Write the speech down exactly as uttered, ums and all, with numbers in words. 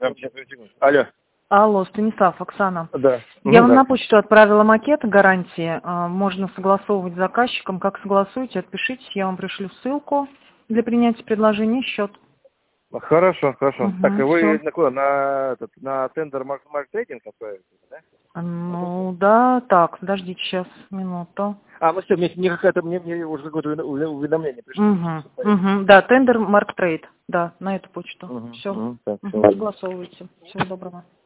Да, сейчас, секунду. Алло. Алло, Станислав, Оксана. Да. Я Ну, вам да. на почту отправила макет гарантии. А, Можно согласовывать с заказчиком. Как согласуете, отпишитесь, я вам пришлю ссылку для принятия предложения, счет. Хорошо, хорошо. Угу, Так, и вы всё. на, куда? на, этот, на тендер марк- маркетинг отправите, да? Ну, да, так, подождите сейчас, минуту. А, ну все, мне, мне какая-то, мне, мне уже какое-то уве- уведомление пришло. Угу, угу, да, тендер Марктрейд, да, на эту почту. Угу, Все, угу, так, угу, всё. согласовывайте. Всего доброго.